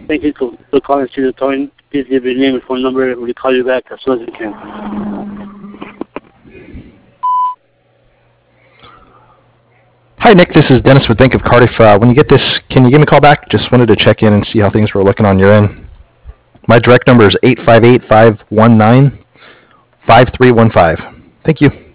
Thank you for calling Studio Towing. Please give your name and phone number, and we'll call you back as soon as we can. Hi, Nick. This is Dennis with Bank of Cardiff. When you get this, can you give me a call back? Just wanted to check in and see how things were looking on your end. My direct number is 858-519-5315. Thank you.